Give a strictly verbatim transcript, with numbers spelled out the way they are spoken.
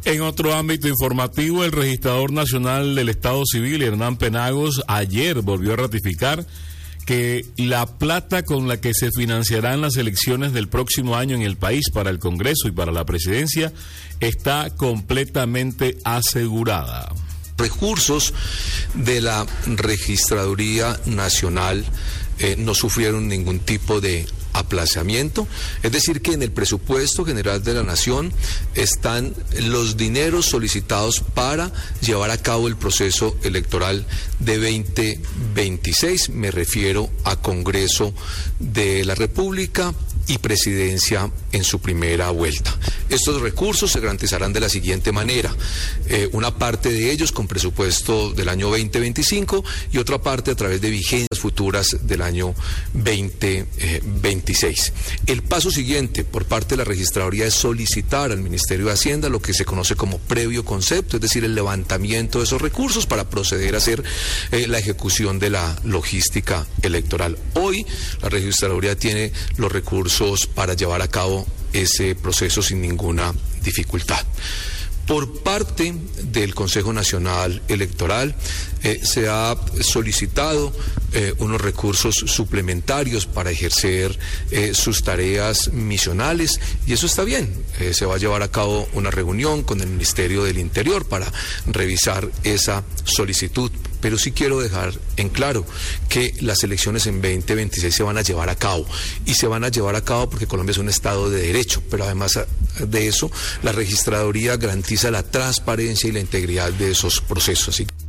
En otro ámbito informativo, el registrador nacional del Estado Civil, Hernán Penagos, ayer volvió a ratificar que la plata con la que se financiarán las elecciones del próximo año en el país para el Congreso y para la presidencia está completamente asegurada. Recursos de la Registraduría Nacional eh, no sufrieron ningún tipo de aplazamiento, es decir que en el presupuesto general de la Nación están los dineros solicitados para llevar a cabo el proceso electoral de veinte veintiséis, me refiero a Congreso de la República y Presidencia en su primera vuelta. Estos recursos se garantizarán de la siguiente manera: eh, una parte de ellos con presupuesto del año veinte veinticinco y otra parte a través de vigencias futuras del año veinte veintiséis. El paso siguiente por parte de la Registraduría es solicitar al Ministerio de Hacienda lo que se conoce como previo concepto, es decir, el levantamiento de esos recursos para proceder a hacer eh, la ejecución de la logística electoral. Hoy la Registraduría tiene los recursos para llevar a cabo ese proceso sin ninguna dificultad. Por parte del Consejo Nacional Electoral eh, se ha solicitado eh, unos recursos suplementarios para ejercer eh, sus tareas misionales y eso está bien. Eh, se va a llevar a cabo una reunión con el Ministerio del Interior para revisar esa solicitud. Pero sí quiero dejar en claro que las elecciones en veinte veintiséis se van a llevar a cabo y se van a llevar a cabo porque Colombia es un Estado de derecho, pero además de eso la Registraduría garantiza la transparencia y la integridad de esos procesos. Así